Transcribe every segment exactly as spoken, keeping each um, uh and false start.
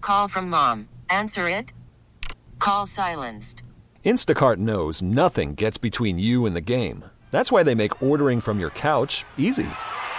Call from mom. Answer it. Call silenced. Instacart knows nothing gets between you and the game. That's why they make ordering from your couch easy.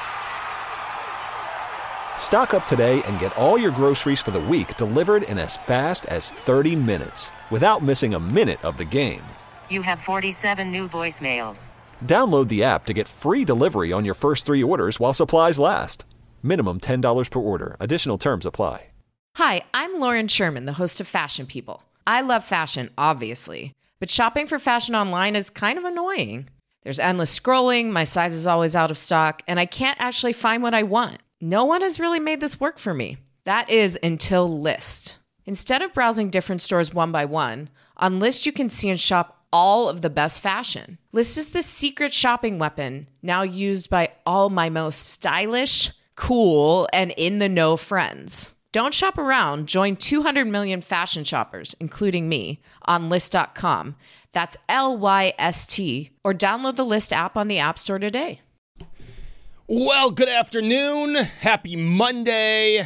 Stock up today and get all your groceries for the week delivered in as fast as thirty minutes without missing a minute of the game. You have forty-seven new voicemails. Download the app to get free delivery on your first three orders while supplies last. Minimum ten dollars per order. Additional terms apply. Hi, I'm Lauren Sherman, the host of Fashion People. I love fashion, obviously, but shopping for fashion online is kind of annoying. There's endless scrolling, my size is always out of stock, and I can't actually find what I want. No one has really made this work for me. That is until Lyst. Instead of browsing different stores one by one, on Lyst you can see and shop all of the best fashion. Lyst is the secret shopping weapon now used by all my most stylish, cool, and in-the-know friends. Don't shop around. Join two hundred million fashion shoppers, including me, on Lyst dot com. That's L Y S T, or download the Lyst app on the App Store today. Well, good afternoon. Happy Monday.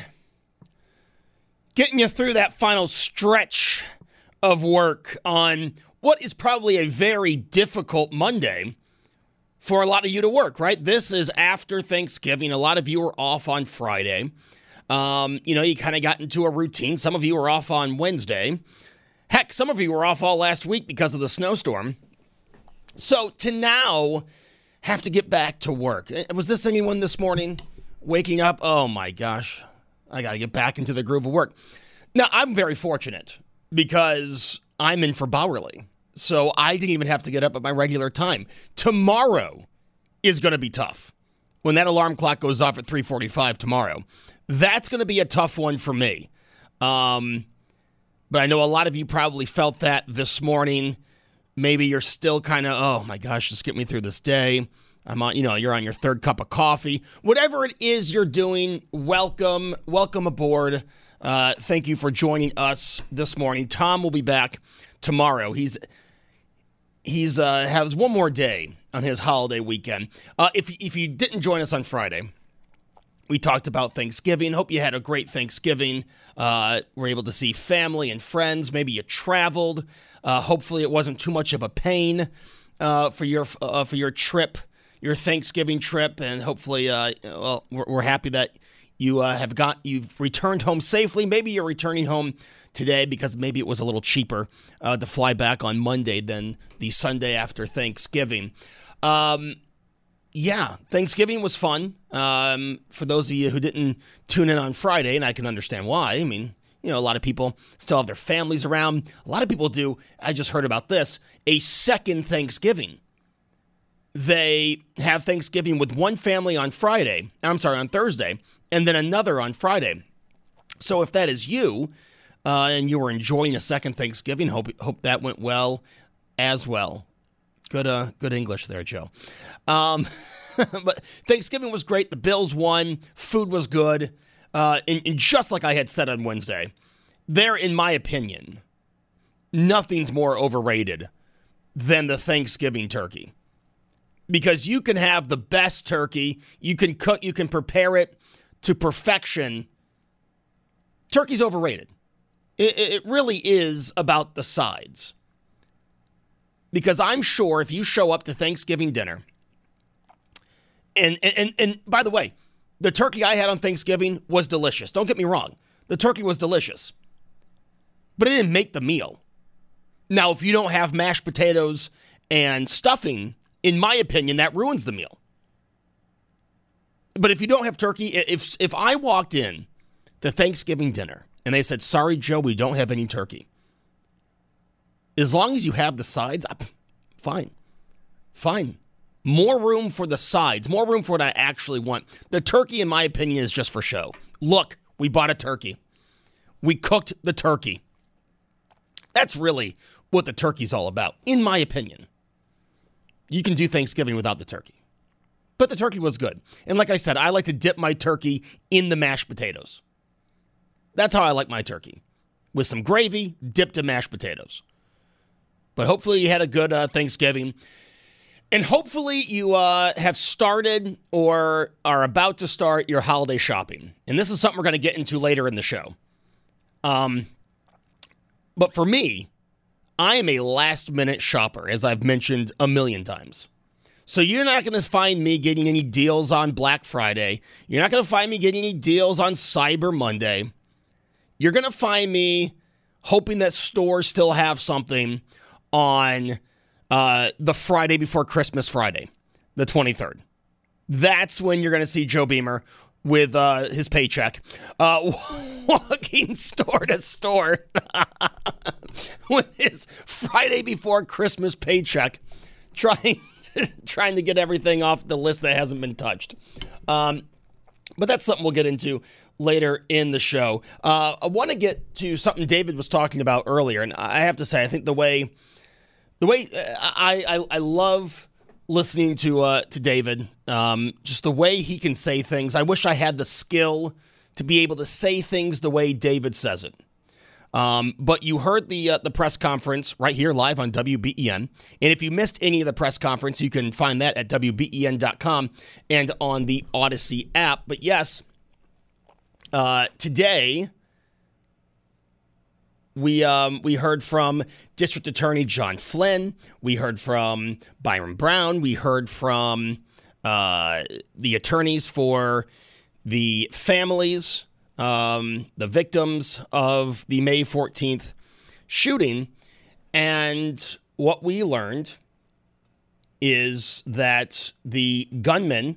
Getting you through that final stretch of work on what is probably a very difficult Monday for a lot of you to work, right? This is after Thanksgiving. A lot of you are off on Friday. Um, you know, you kind of got into a routine. Some of you were off on Wednesday. Heck, some of you were off all last week because of the snowstorm. So to now have to get back to work. Was this anyone this morning waking up? Oh my gosh, I got to get back into the groove of work. Now, I'm very fortunate because I'm in for Bowerly. So I didn't even have to get up at my regular time. Tomorrow is going to be tough. When that alarm clock goes off at three forty-five tomorrow, that's going to be a tough one for me. Um, but I know a lot of you probably felt that this morning. Maybe you're still kind of, oh my gosh, just get me through this day. I'm on, you know, you're on your third cup of coffee. Whatever it is you're doing, welcome, welcome aboard. Uh, thank you for joining us this morning. Tom will be back tomorrow. He's he's uh, has one more day on his holiday weekend. Uh, if if you didn't join us on Friday, we talked about Thanksgiving. Hope you had a great Thanksgiving. Uh, were able to see family and friends. Maybe you traveled. Uh, hopefully, it wasn't too much of a pain uh, for your uh, for your trip, your Thanksgiving trip, and hopefully, uh, well, we're, we're happy that you uh, have got you've returned home safely. Maybe you're returning home today because maybe it was a little cheaper uh, to fly back on Monday than the Sunday after Thanksgiving. Um, Yeah, Thanksgiving was fun. Um, for those of you who didn't tune in on Friday, and I can understand why. I mean, you know, a lot of people still have their families around. A lot of people do, I just heard about this, a second Thanksgiving. They have Thanksgiving with one family on Friday, I'm sorry, on Thursday, and then another on Friday. So if that is you, uh, and you were enjoying a second Thanksgiving, hope hope that went well as well. Good, uh, good English there, Joe. Um, but Thanksgiving was great. The Bills won. Food was good. Uh, and, and just like I had said on Wednesday, there, in my opinion, nothing's more overrated than the Thanksgiving turkey. Because you can have the best turkey. You can cook. You can prepare it to perfection. Turkey's overrated. It, it really is about the sides. Because I'm sure if you show up to Thanksgiving dinner, and, and and by the way, the turkey I had on Thanksgiving was delicious. Don't get me wrong. The turkey was delicious. But it didn't make the meal. Now, if you don't have mashed potatoes and stuffing, in my opinion, that ruins the meal. But if you don't have turkey, if if I walked in to Thanksgiving dinner and they said, sorry, Joe, we don't have any turkey. As long as you have the sides, fine. Fine. More room for the sides. More room for what I actually want. The turkey, in my opinion, is just for show. Look, we bought a turkey. We cooked the turkey. That's really what the turkey's all about, in my opinion. You can do Thanksgiving without the turkey. But the turkey was good. And like I said, I like to dip my turkey in the mashed potatoes. That's how I like my turkey. With some gravy, dipped in mashed potatoes. But hopefully you had a good uh, Thanksgiving. And hopefully you uh, have started or are about to start your holiday shopping. And this is something we're going to get into later in the show. Um, but for me, I am a last-minute shopper, as I've mentioned a million times. So you're not going to find me getting any deals on Black Friday. You're not going to find me getting any deals on Cyber Monday. You're going to find me hoping that stores still have something on uh, the Friday before Christmas Friday, the twenty-third. That's when you're going to see Joe Beamer with uh, his paycheck, uh, walking store to store with his Friday before Christmas paycheck, trying trying to get everything off the list that hasn't been touched. Um, but that's something we'll get into later in the show. Uh, I want to get to something David was talking about earlier, and I have to say, I think the way the way I I, I love listening to uh, to David, um, just the way he can say things. I wish I had the skill to be able to say things the way David says it. Um, but you heard the uh, the press conference right here live on W B E N. And if you missed any of the press conference, you can find that at W B E N dot com and on the Odyssey app. But yes, uh, today we um, we heard from District Attorney John Flynn. We heard from Byron Brown. We heard from uh, the attorneys for the families, um, the victims of the May fourteenth shooting. And what we learned is that the gunman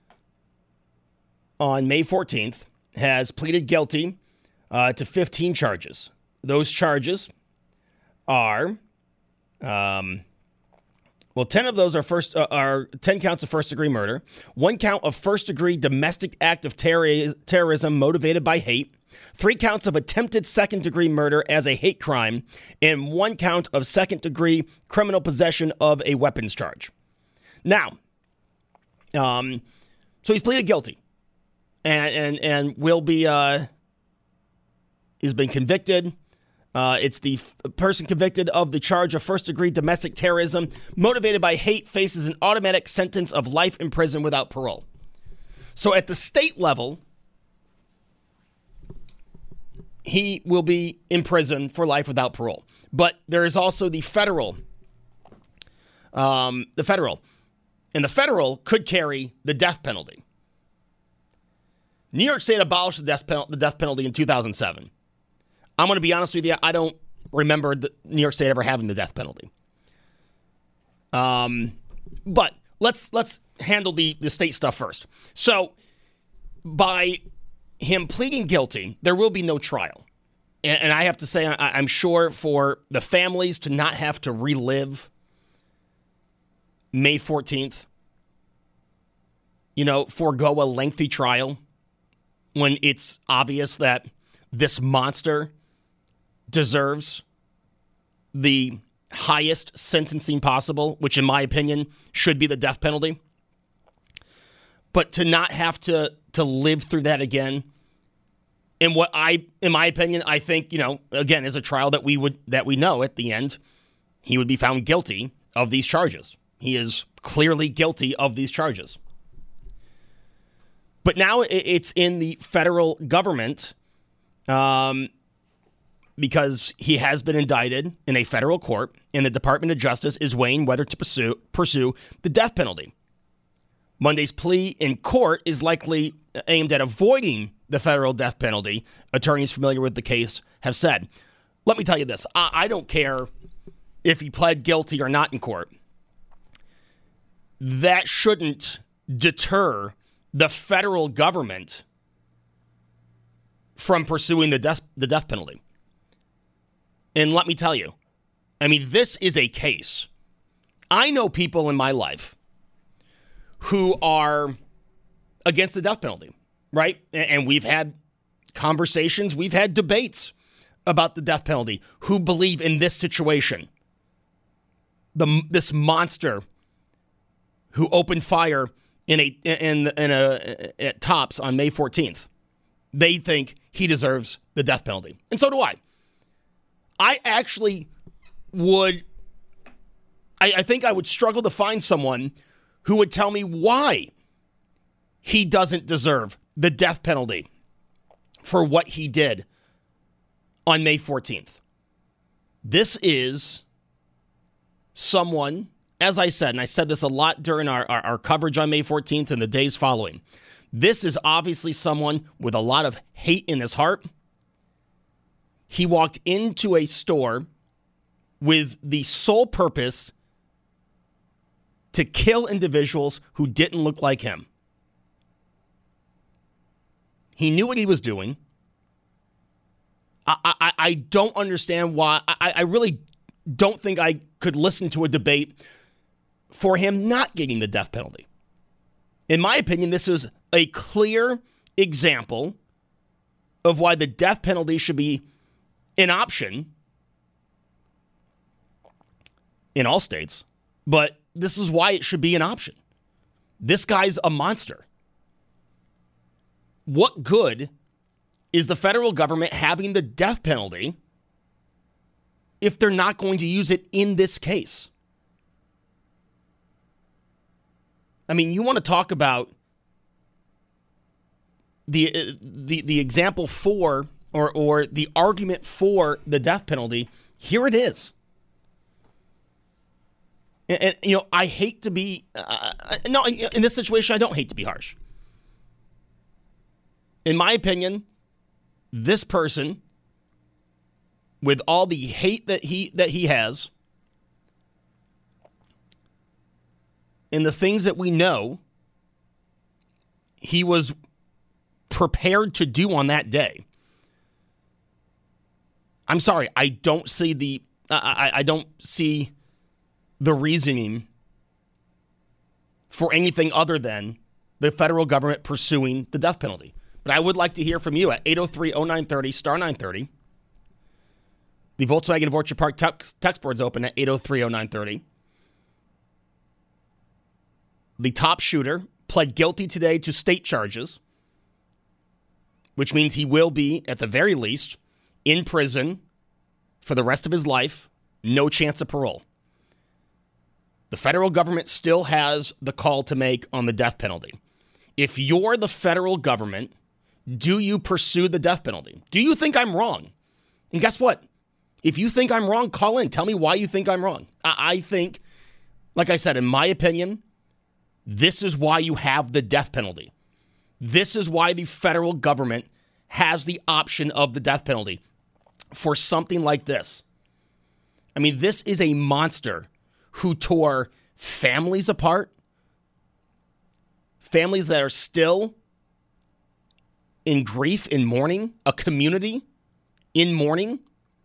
on May fourteenth has pleaded guilty uh, to fifteen charges. Those charges are, um, well, ten of those are first uh, are ten counts of first-degree murder, one count of first-degree domestic act of terror- terrorism motivated by hate, three counts of attempted second-degree murder as a hate crime, and one count of second-degree criminal possession of a weapons charge. Now, um, so he's pleaded guilty, and and and will be uh, has been convicted. Uh, it's the f- person convicted of the charge of first-degree domestic terrorism motivated by hate faces an automatic sentence of life in prison without parole. So at the state level, he will be in prison for life without parole. But there is also the federal, um, the federal, and the federal could carry the death penalty. New York State abolished the death, pen- the death penalty in two thousand seven. I'm going to be honest with you, I don't remember the New York State ever having the death penalty. Um, but let's let's handle the, the state stuff first. So by him pleading guilty, there will be no trial. And, and I have to say, I, I'm sure for the families to not have to relive May fourteenth, you know, forego a lengthy trial when it's obvious that this monster deserves the highest sentencing possible, which in my opinion should be the death penalty. But to not have to to live through that again, and what I, in my opinion, I think, you know, again, is a trial that we would that we know at the end, he would be found guilty of these charges. He is clearly guilty of these charges. But now it's in the federal government, um, because he has been indicted in a federal court, and the Department of Justice is weighing whether to pursue pursue the death penalty. Monday's plea in court is likely aimed at avoiding the federal death penalty, attorneys familiar with the case have said. Let me tell you this. I, I don't care if he pled guilty or not in court. That shouldn't deter the federal government from pursuing the death, the death penalty. And let me tell you, I mean, this is a case. I know people in my life who are against the death penalty, right? And we've had conversations, we've had debates about the death penalty, who believe in this situation. The this monster who opened fire in a in in a at Tops on May fourteenth. They think he deserves the death penalty. And so do I. I actually would, I, I think I would struggle to find someone who would tell me why he doesn't deserve the death penalty for what he did on May fourteenth. This is someone, as I said, and I said this a lot during our, our, our coverage on May fourteenth and the days following. This is obviously someone with a lot of hate in his heart. He walked into a store with the sole purpose to kill individuals who didn't look like him. He knew what he was doing. I, I, I don't understand why. I, I really don't think I could listen to a debate for him not getting the death penalty. In my opinion, this is a clear example of why the death penalty should be an option in all states, but this is why it should be an option. This guy's a monster. What good is the federal government having the death penalty if they're not going to use it in this case? I mean, you want to talk about the uh, the the example for or or the argument for the death penalty. Here it is. And, and you know, I hate to be uh, no in this situation. I don't hate to be harsh. In my opinion, this person, with all the hate that he that he has, and the things that we know he was prepared to do on that day, I'm sorry, I don't see the I, I don't see the reasoning for anything other than the federal government pursuing the death penalty. But I would like to hear from you at eight oh three oh nine thirty, star nine thirty. The Volkswagen of Orchard Park text, text board's open at eight oh three oh nine thirty. The top shooter pled guilty today to state charges, which means he will be, at the very least, in prison for the rest of his life, no chance of parole. The federal government still has the call to make on the death penalty. If you're the federal government, do you pursue the death penalty? Do you think I'm wrong? And guess what? If you think I'm wrong, call in. Tell me why you think I'm wrong. I, I think, like I said, in my opinion, this is why you have the death penalty. This is why the federal government has the option of the death penalty for something like this. I mean, this is a monster who tore families apart, families that are still in grief, in mourning, a community in mourning.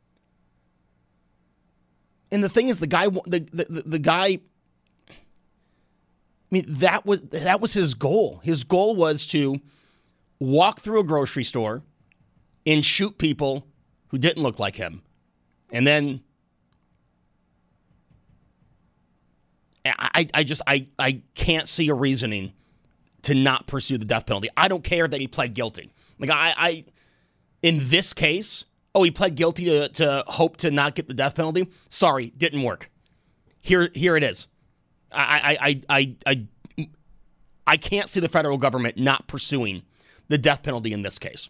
And the thing is, the guy, the, the, the guy, I mean, that was that was his goal. His goal was to walk through a grocery store and shoot people who didn't look like him. And then I, I just I, I can't see a reasoning to not pursue the death penalty. I don't care that he pled guilty. Like I, I in this case, oh, he pled guilty to, to hope to not get the death penalty. Sorry, didn't work. Here here it is. I I I I I, I can't see the federal government not pursuing the death penalty in this case.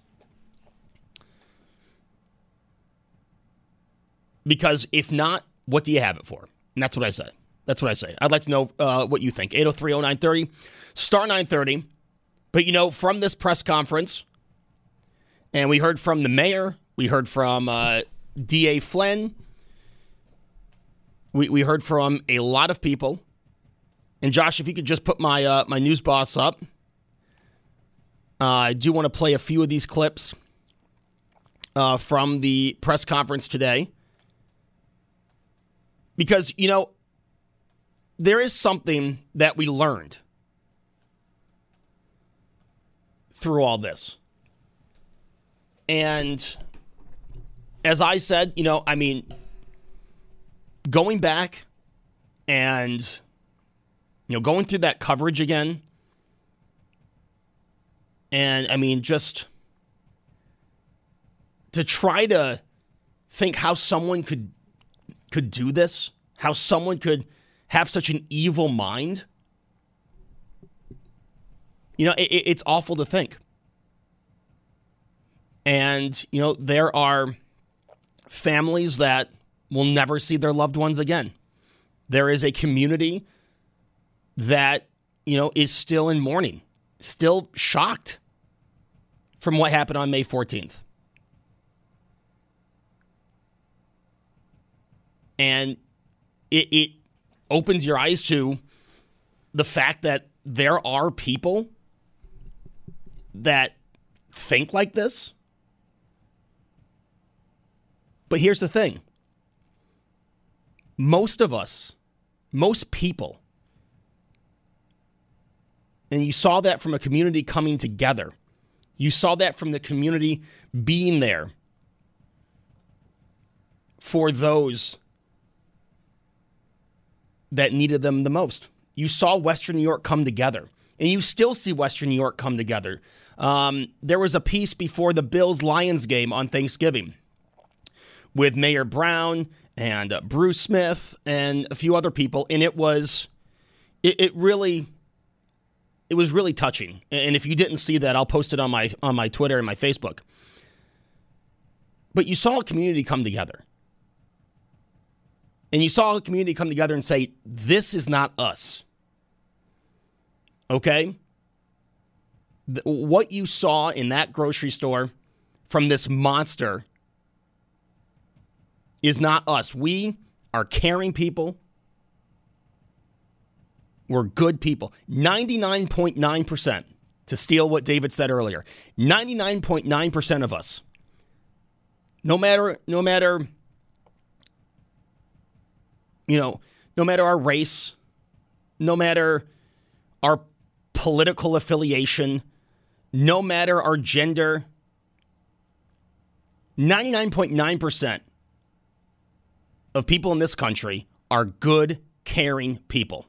Because if not, what do you have it for? And that's what I say. That's what I say. I'd like to know uh, what you think. eight oh three oh nine thirty, star nine thirty. But, you know, from this press conference, and we heard from the mayor, we heard from uh, D A Flynn, we, we heard from a lot of people. And, Josh, if you could just put my, uh, my news boss up. Uh, I do want to play a few of these clips uh, from the press conference today. Because, you know, there is something that we learned through all this. And as I said, you know, I mean, going back and, you know, going through that coverage again, and, I mean, just to try to think how someone could could do this, how someone could have such an evil mind, you know, it, it's awful to think. And, you know, there are families that will never see their loved ones again. There is a community that, you know, is still in mourning, still shocked from what happened on May fourteenth. And it, it opens your eyes to the fact that there are people that think like this. But here's the thing. Most of us, most people, and you saw that from a community coming together. You saw that from the community being there for those that needed them the most. You saw Western New York come together, and you still see Western New York come together. Um, there was a piece before the Bills-Lions game on Thanksgiving with Mayor Brown and uh, Bruce Smith and a few other people, and it was, it, it really, it was really touching. And if you didn't see that, I'll post it on my on my Twitter and my Facebook. But you saw a community come together. And you saw a community come together and say, this is not us. Okay? The, what you saw in that grocery store from this monster is not us. We are caring people. We're good people. ninety-nine point nine percent, to steal what David said earlier, ninety-nine point nine percent of us, no matter, no matter, you know, no matter our race, no matter our political affiliation, no matter our gender, ninety-nine point nine percent of people in this country are good, caring people.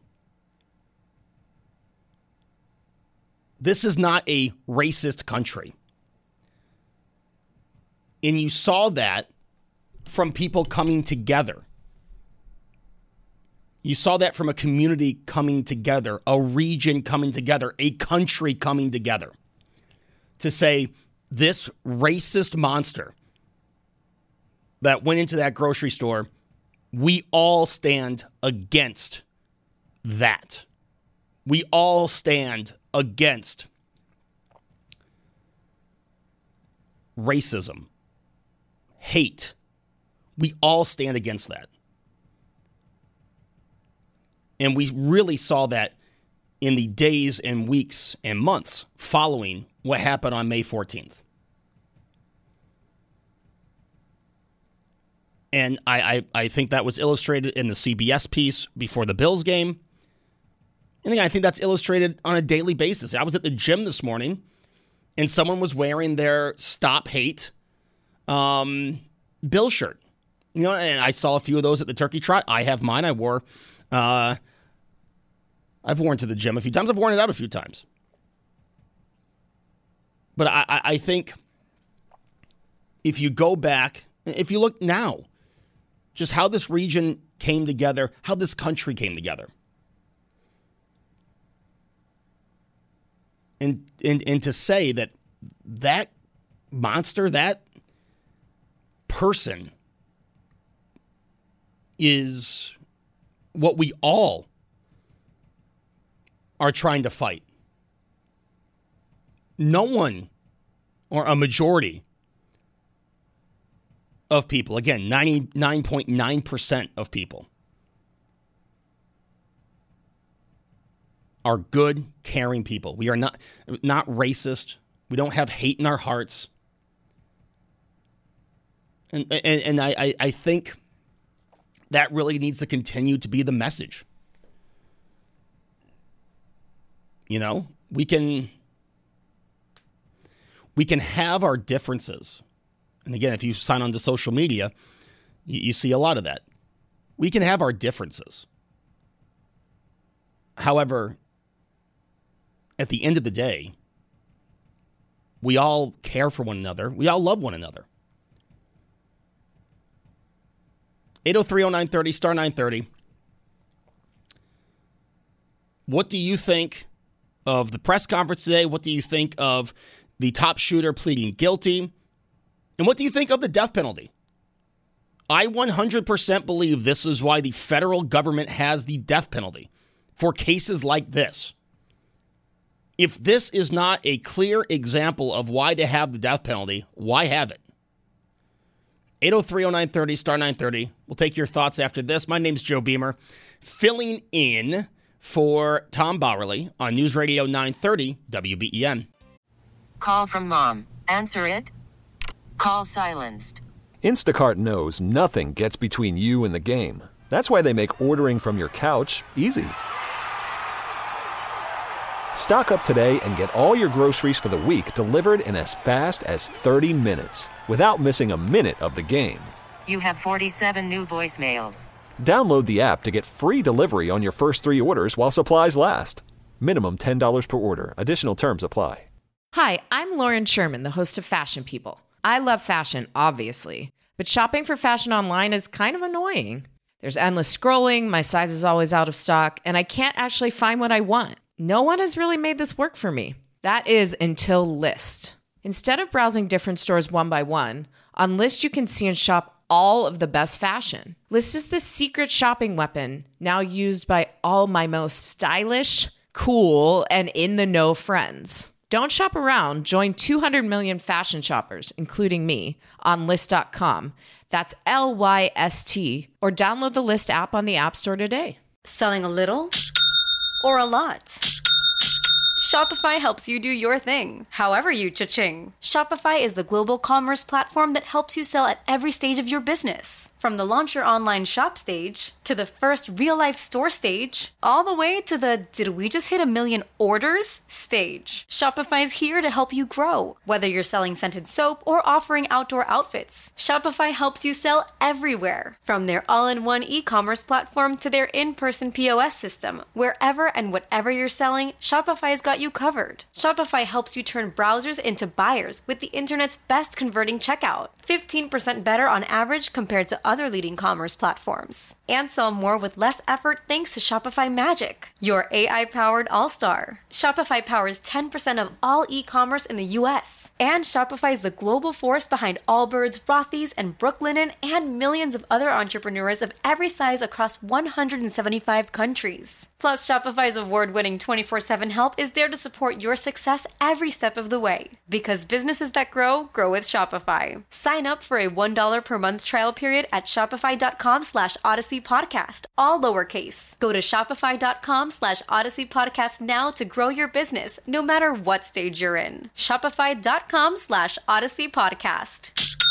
This is not a racist country. And you saw that from people coming together. You saw that from a community coming together, a region coming together, a country coming together to say, this racist monster that went into that grocery store, we all stand against that. We all stand against racism, hate. We all stand against that. And we really saw that in the days and weeks and months following what happened on May fourteenth. And I, I, I think that was illustrated in the C B S piece before the Bills game. And again, I think that's illustrated on a daily basis. I was at the gym this morning, and someone was wearing their Stop Hate um, Bill shirt. You know, and I saw a few of those at the Turkey Trot. I have mine. I wore, uh, I've worn to the gym a few times. I've worn it out a few times. But I, I, I think if you go back, if you look now, just how this region came together, how this country came together. And, and and to say that that monster, that person is what we all are trying to fight. No one, or a majority of people, again, ninety-nine point nine percent of people, are good, caring people. We are not not racist. We don't have hate in our hearts. And and, and I, I think that really needs to continue to be the message. You know, we can we can have our differences. And again, if you sign on to social media, you, you see a lot of that. We can have our differences. However, at the end of the day, we all care for one another. We all love one another. eight oh three oh nine thirty, star nine thirty. What do you think of the press conference today? What do you think of the top shooter pleading guilty? And what do you think of the death penalty? I one hundred percent believe this is why the federal government has the death penalty for cases like this. If this is not a clear example of why to have the death penalty, why have it? eight oh three oh nine thirty, star nine thirty. We'll take your thoughts after this. My name's Joe Beamer, filling in for Tom Bauerle on News Radio nine thirty W B E N. Call from mom. Answer it. Call silenced. Instacart knows nothing gets between you and the game. That's why they make ordering from your couch easy. Stock up today and get all your groceries for the week delivered in as fast as thirty minutes without missing a minute of the game. You have forty-seven new voicemails. Download the app to get free delivery on your first three orders while supplies last. Minimum ten dollars per order. Additional terms apply. Hi, I'm Lauren Sherman, the host of Fashion People. I love fashion, obviously, but shopping for fashion online is kind of annoying. There's endless scrolling, my size is always out of stock, and I can't actually find what I want. No one has really made this work for me. That is until Lyst. Instead of browsing different stores one by one, on Lyst you can see and shop all of the best fashion. Lyst is the secret shopping weapon now used by all my most stylish, cool, and in-the-know friends. Don't shop around. Join two hundred million fashion shoppers, including me, on Lyst dot com. That's L Y S T. Or download the Lyst app on the App Store today. Selling a little or a lot? Shopify helps you do your thing, however you cha-ching. Shopify is the global commerce platform that helps you sell at every stage of your business. From the launch your online shop stage, to the first real-life store stage, all the way to the did we just hit a million orders stage. Shopify's here to help you grow. Whether you're selling scented soap or offering outdoor outfits, Shopify helps you sell everywhere. From their all-in-one e-commerce platform to their in-person P O S system, wherever and whatever you're selling, Shopify's got you covered. Shopify helps you turn browsers into buyers with the internet's best converting checkout. fifteen percent better on average compared to other leading commerce platforms. And sell more with less effort thanks to Shopify Magic, your A I-powered all-star. Shopify powers ten percent of all e-commerce in the U S. And Shopify is the global force behind Allbirds, Rothy's, and Brooklinen, and millions of other entrepreneurs of every size across one hundred seventy-five countries. Plus, Shopify's award-winning twenty-four seven help is there to support your success every step of the way. Because businesses that grow, grow with Shopify. Sign up for a one dollar per month trial period at shopify.com slash Odyssey Podcast, all lowercase. Go to shopify.com slash Odyssey Podcast now to grow your business, no matter what stage you're in. Shopify.com slash Odyssey Podcast.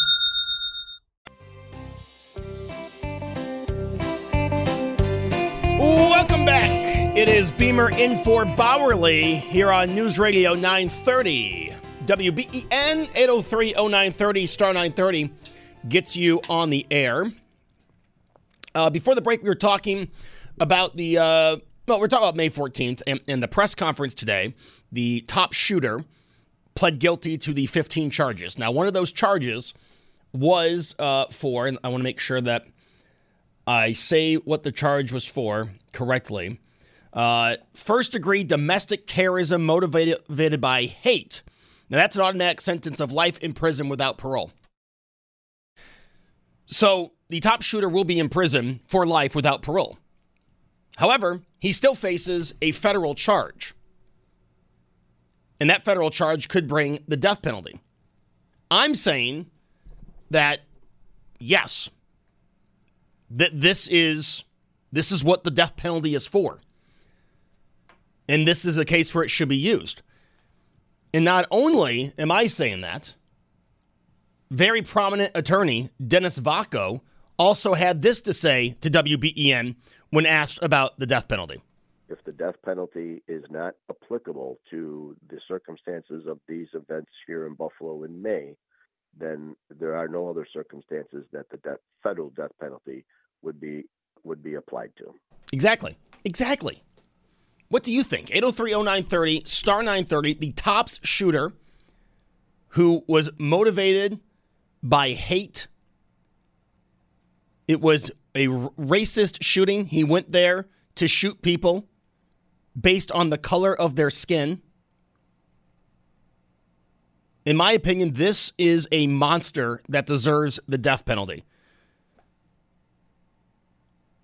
Welcome back. It is Beamer in for Bauerle here on News Radio nine thirty. W B E N eight oh three oh nine thirty, star nine thirty gets you on the air. Uh, before the break, we were talking about the, uh, well, we're talking about May fourteenth and, and the press conference today. The top shooter pled guilty to the fifteen charges. Now, one of those charges was uh, for, and I want to make sure that I say what the charge was for correctly. Uh, first degree domestic terrorism motivated, motivated by hate. Now, that's an automatic sentence of life in prison without parole. So, the top shooter will be in prison for life without parole. However, he still faces a federal charge. And that federal charge could bring the death penalty. I'm saying that, yes, that this is, this is what the death penalty is for. And this is a case where it should be used. And not only am I saying that, very prominent attorney Dennis Vacco also had this to say to W B E N when asked about the death penalty. If the death penalty is not applicable to the circumstances of these events here in Buffalo in May, then there are no other circumstances that the death, federal death penalty would be would be applied to. Exactly. Exactly. What do you think? eight oh three oh nine thirty, star nine thirty, the Tops shooter who was motivated by hate. It was a racist shooting. He went there to shoot people based on the color of their skin. In my opinion, this is a monster that deserves the death penalty.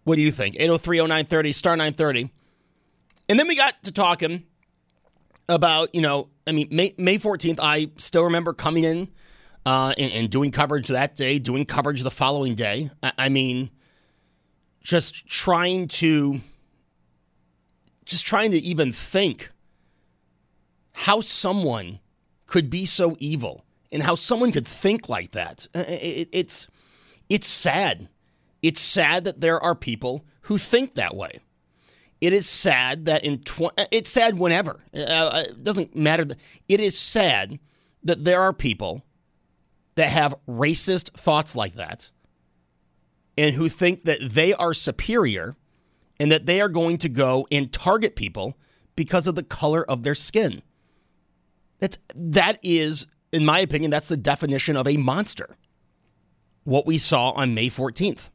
What do you think? eight oh three oh nine thirty, star nine thirty. And then we got to talking about, you know, I mean, May, May fourteenth, I still remember coming in uh, and, and doing coverage that day, doing coverage the following day. I, I mean, just trying to, just trying to even think how someone could be so evil and how someone could think like that. It, it, it's, it's sad. It's sad that there are people who think that way. It is sad that in tw- it's sad whenever. Uh, it doesn't matter. It is sad that there are people that have racist thoughts like that and who think that they are superior and that they are going to go and target people because of the color of their skin. That's that is, in my opinion, that's the definition of a monster. What we saw on May fourteenth.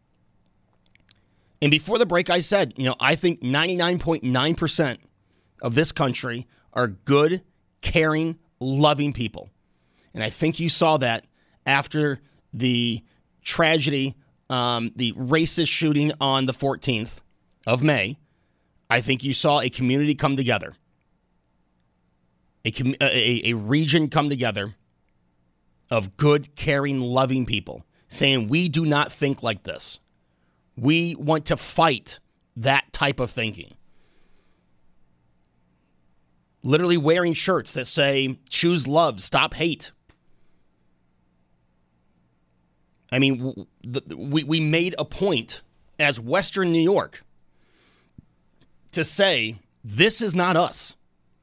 And before the break, I said, you know, I think ninety-nine point nine percent of this country are good, caring, loving people. And I think you saw that after the tragedy, um, the racist shooting on the fourteenth of May. I think you saw a community come together, a, a, a region come together of good, caring, loving people saying, we do not think like this. We want to fight that type of thinking. Literally wearing shirts that say, choose love, stop hate. I mean, we, we made a point as Western New York to say, this is not us.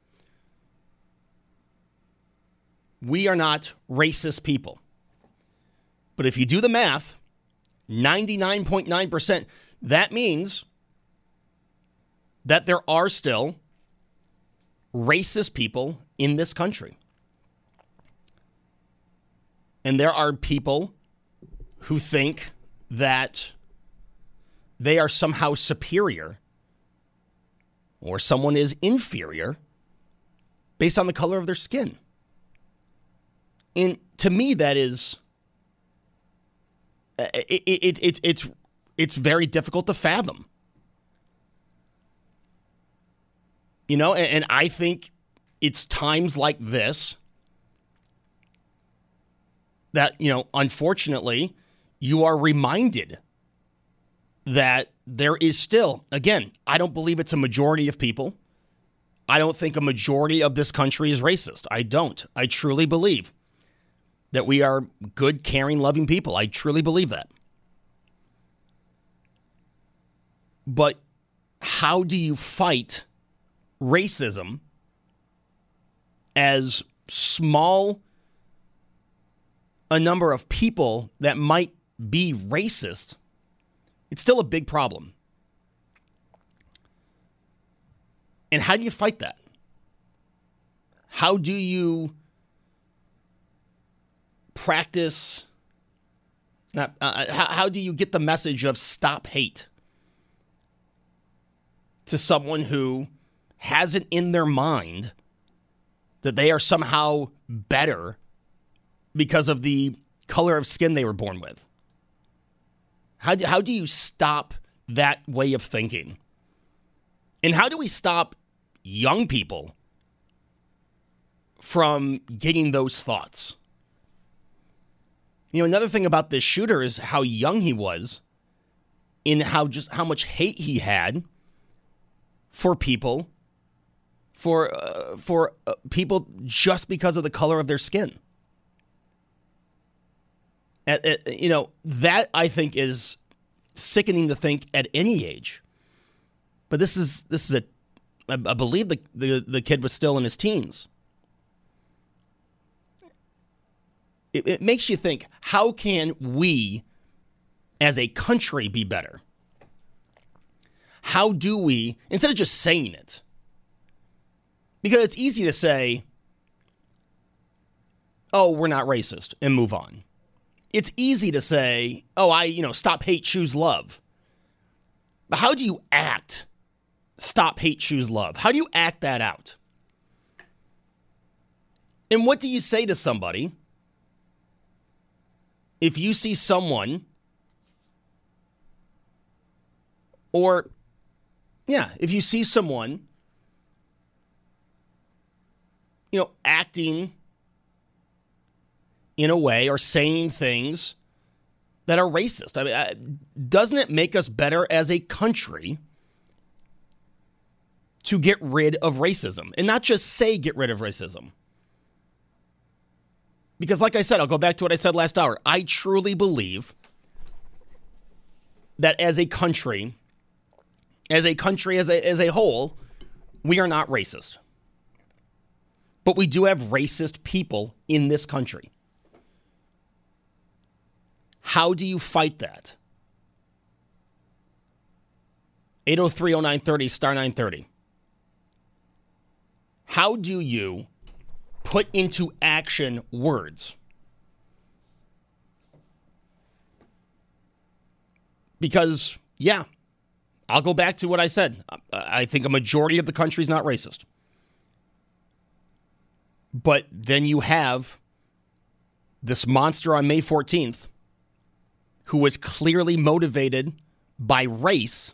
We are not racist people. But if you do the math, ninety-nine point nine percent, that means that there are still racist people in this country. And there are people who think that they are somehow superior or someone is inferior based on the color of their skin. And to me, that is, it, it, it, it's, it's very difficult to fathom. You know, and, and I think it's times like this that, you know, unfortunately, you are reminded that there is still, again, I don't believe it's a majority of people. I don't think a majority of this country is racist. I don't. I truly believe that we are good, caring, loving people. I truly believe that. But how do you fight racism as small a number of people that might be racist? It's still a big problem. And how do you fight that? How do you practice, uh, uh, how, how do you get the message of stop hate to someone who has it in their mind that they are somehow better because of the color of skin they were born with? How do, how do you stop that way of thinking? And how do we stop young people from getting those thoughts? You know, another thing about this shooter is how young he was, in how just how much hate he had for people, for uh, for uh, people just because of the color of their skin. At, at, you know, that I think is sickening to think at any age. But this is this is a, I, I believe the, the the kid was still in his teens. It, it makes you think, how can we as a country be better? How do we, instead of just saying it, because it's easy to say, oh, we're not racist, and move on. It's easy to say, oh, I, you know, stop hate, choose love. But how do you act? Stop hate, choose love. How do you act that out? And what do you say to somebody if you see someone Or, yeah, if you see someone, you know, acting in a way or saying things that are racist, I mean, doesn't it make us better as a country to get rid of racism? And not just say get rid of racism. Because like I said, I'll go back to what I said last hour. I truly believe that as a country, as a country, as a, as a whole, we are not racist. But we do have racist people in this country. How do you fight that? eight oh three oh nine thirty, star nine thirty. How do you put into action words? Because, yeah, I'll go back to what I said. I think a majority of the country is not racist. But then you have this monster on May fourteenth who was clearly motivated by race.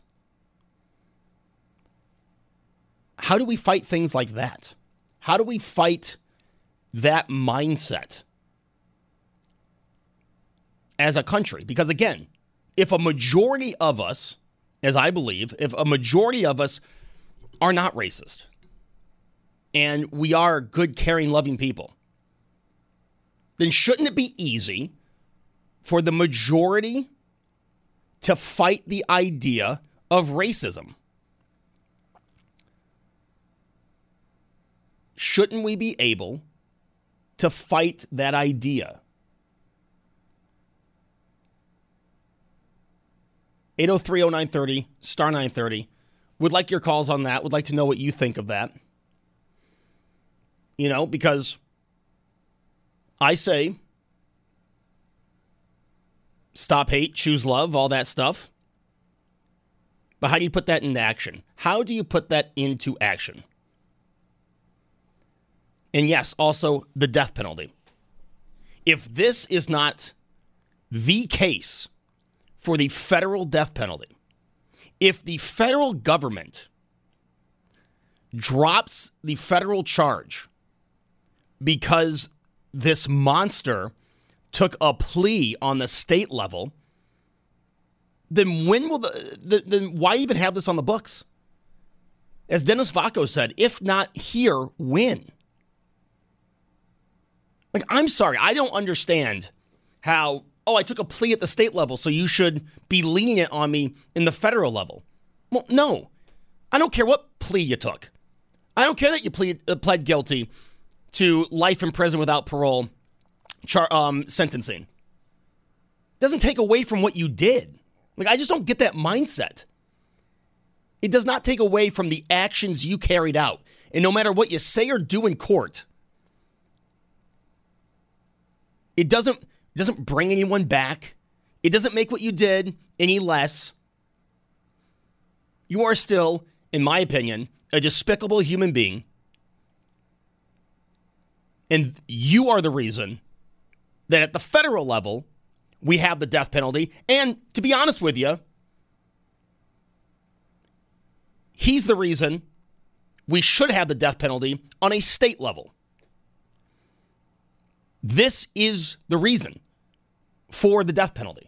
How do we fight things like that? How do we fight that mindset as a country? Because again, if a majority of us, as I believe, if a majority of us are not racist and we are good, caring, loving people, then shouldn't it be easy for the majority to fight the idea of racism? Shouldn't we be able to fight that idea? eight oh three oh nine thirty, star nine thirty. Would like your calls on that. Would like to know what you think of that. You know, because I say stop hate, choose love, all that stuff. But how do you put that into action? How do you put that into action? And yes, also the death penalty. If this is not the case for the federal death penalty, if the federal government drops the federal charge because this monster took a plea on the state level, then when will the, the then why even have this on the books? As Dennis Vacco said, if not here, when? Like, I'm sorry, I don't understand how, oh, I took a plea at the state level, so you should be lenient on me in the federal level. Well, no. I don't care what plea you took. I don't care that you plead, uh, pled guilty to life in prison without parole char- um, sentencing. Doesn't take away from what you did. Like, I just don't get that mindset. It does not take away from the actions you carried out. And no matter what you say or do in court, it doesn't, it doesn't bring anyone back. It doesn't make what you did any less. You are still, in my opinion, a despicable human being. And you are the reason that at the federal level, we have the death penalty. And to be honest with you, he's the reason we should have the death penalty on a state level. This is the reason for the death penalty.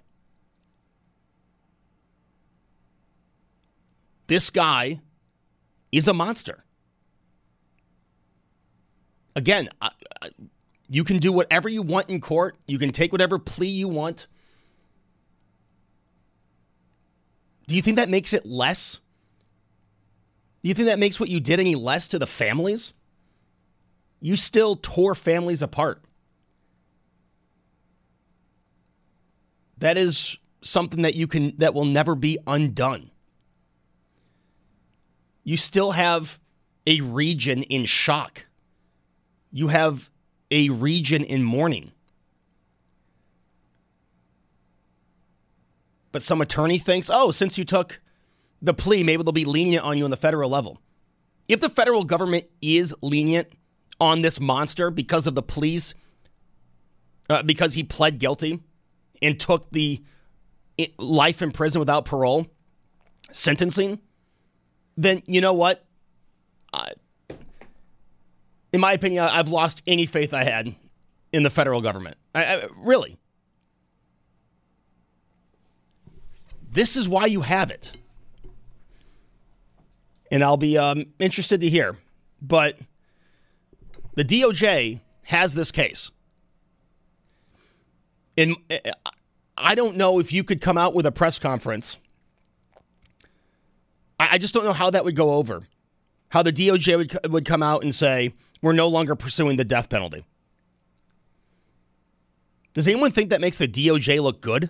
This guy is a monster. Again, I, I, you can do whatever you want in court. You can take whatever plea you want. Do you think that makes it less? Do you think that makes what you did any less to the families? You still tore families apart. That is something that you can that will never be undone. You still have a region in shock. You have a region in mourning. But some attorney thinks, oh, since you took the plea, maybe they'll be lenient on you on the federal level. If the federal government is lenient on this monster because of the pleas, uh, because he pled guilty and took the life in prison without parole, sentencing, then you know what? Uh, in my opinion, I've lost any faith I had in the federal government. I, I, really. This is why you have it. And I'll be um, interested to hear. But the D O J has this case. And I don't know if you could come out with a press conference. I just don't know how that would go over. How the D O J would, would come out and say, we're no longer pursuing the death penalty. Does anyone think that makes the D O J look good?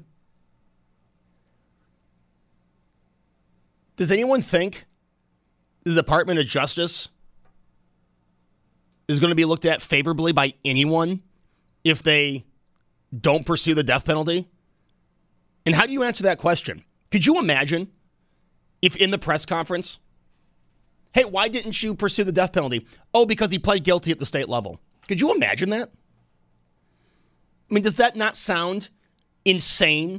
Does anyone think the Department of Justice is going to be looked at favorably by anyone if they don't pursue the death penalty? And how do you answer that question? Could you imagine if in the press conference, hey, why didn't you pursue the death penalty? Oh, because he pled guilty at the state level. Could you imagine that? I mean, does that not sound insane?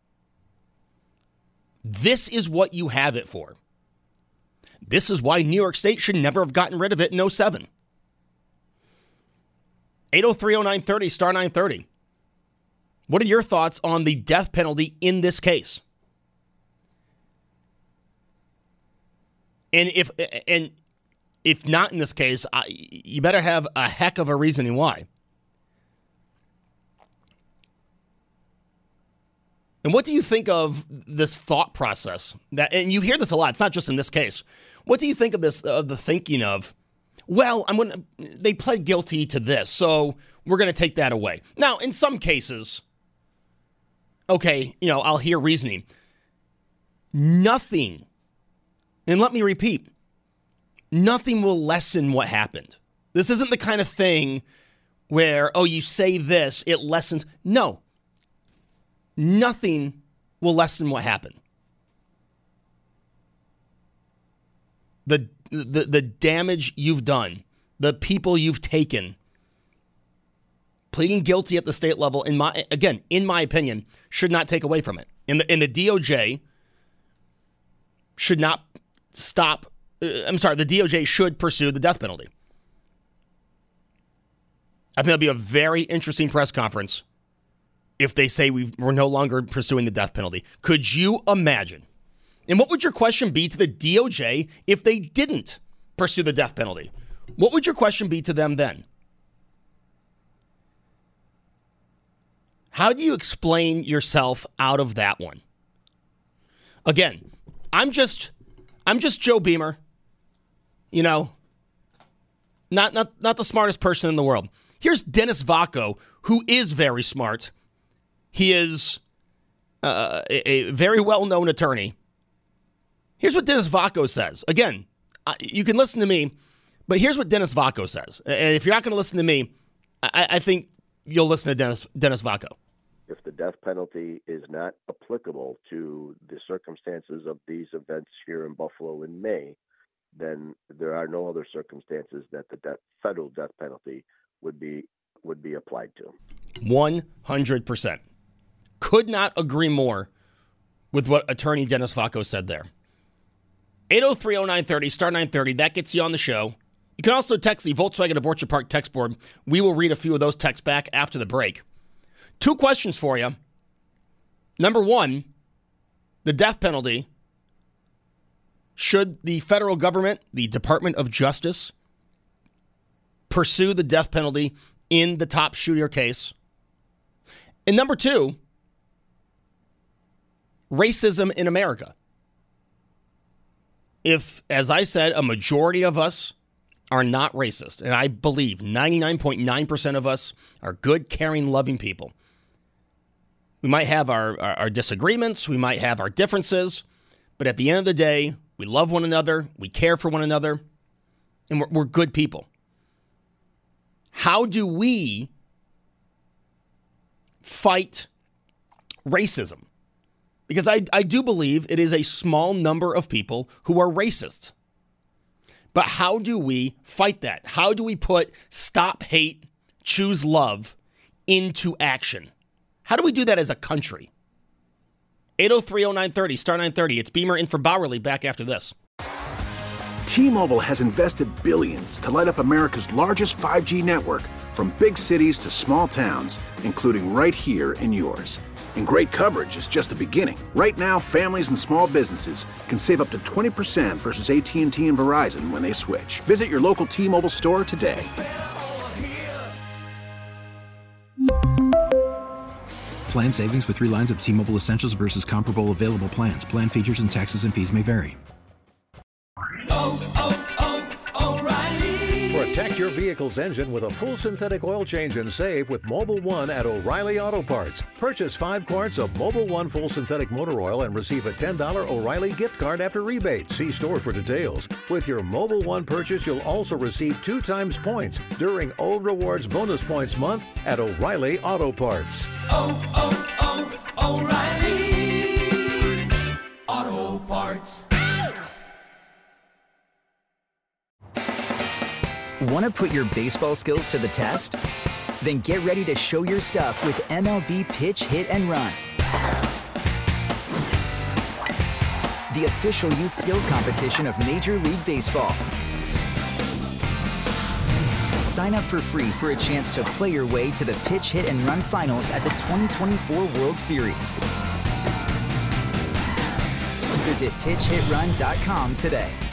This is what you have it for. This is why New York State should never have gotten rid of it in oh seven. eight oh three oh nine thirty, star nine thirty. What are your thoughts on the death penalty in this case? And if and if not in this case, I, you better have a heck of a reasoning why. And what do you think of this thought process? That, and you hear this a lot. It's not just in this case. What do you think of this? Of the thinking of, well, I'm gonna. They pled guilty to this, so we're going to take that away. Now, in some cases, okay, you know, I'll hear reasoning. Nothing, and let me repeat, nothing will lessen what happened. This isn't the kind of thing where, oh, you say this, it lessens. No. Nothing will lessen what happened. The, the the damage you've done, the people you've taken, pleading guilty at the state level, in my again, in my opinion, should not take away from it. And the, and the D O J should not stop. Uh, I'm sorry, the D O J should pursue the death penalty. I think that'll be a very interesting press conference if they say we've, we're no longer pursuing the death penalty. Could you imagine? And what would your question be to the D O J if they didn't pursue the death penalty? What would your question be to them then? How do you explain yourself out of that one? Again, I'm just I'm just Joe Beamer. You know, not not not the smartest person in the world. Here's Dennis Vacco, who is very smart. He is uh, a, a very well-known attorney. Here's what Dennis Vacco says. Again, uh, you can listen to me, but here's what Dennis Vacco says. And if you're not going to listen to me, I, I think you'll listen to Dennis, Dennis Vacco. If the death penalty is not applicable to the circumstances of these events here in Buffalo in May, then there are no other circumstances that the death, federal death penalty would be would be applied to. one hundred percent. Could not agree more with what attorney Dennis Vacco said there. eight oh three oh nine thirty, star nine thirty, that gets you on the show. You can also text the Volkswagen of Orchard Park text board. We will read a few of those texts back after the break. Two questions for you. Number one, the death penalty. Should the federal government, the Department of Justice, pursue the death penalty in the top shooter case? And number two, racism in America. If, as I said, a majority of us are not racist, and I believe ninety-nine point nine percent of us are good, caring, loving people. We might have our, our, our disagreements, we might have our differences, but at the end of the day, we love one another, we care for one another, and we're, we're good people. How do we fight racism? Because I, I do believe it is a small number of people who are racist. But how do we fight that? How do we put stop hate, choose love into action? How do we do that as a country? eight oh three oh nine thirty, star nine thirty. It's Beamer in for Bowerly. Back after this. T-Mobile has invested billions to light up America's largest five G network, from big cities to small towns, including right here in yours. And great coverage is just the beginning. Right now, families and small businesses can save up to twenty percent versus A T and T and Verizon when they switch. Visit your local T-Mobile store today. Plan savings with three lines of T-Mobile Essentials versus comparable available plans. Plan features and taxes and fees may vary. Oh, oh, oh, O'Reilly. Protect your vehicle's engine with a full synthetic oil change and save with Mobil one at O'Reilly Auto Parts. Purchase five quarts of Mobil one full synthetic motor oil and receive a ten dollars O'Reilly gift card after rebate. See store for details. With your Mobil one purchase, you'll also receive two times points during O Rewards Bonus Points Month at O'Reilly Auto Parts. Oh, oh, oh, O'Reilly Auto Parts. Want to put your baseball skills to the test? Then get ready to show your stuff with M L B Pitch, Hit, and Run. The official youth skills competition of Major League Baseball. Sign up for free for a chance to play your way to the Pitch, Hit, and Run finals at the twenty twenty-four World Series. Visit pitch hit run dot com today.